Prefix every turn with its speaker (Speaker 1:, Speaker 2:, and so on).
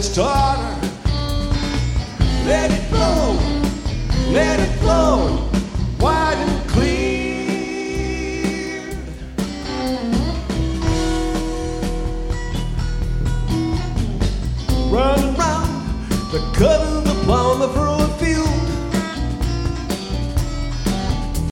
Speaker 1: its daughter. Let it flow, wide and clear. Run around the cut of the plum, the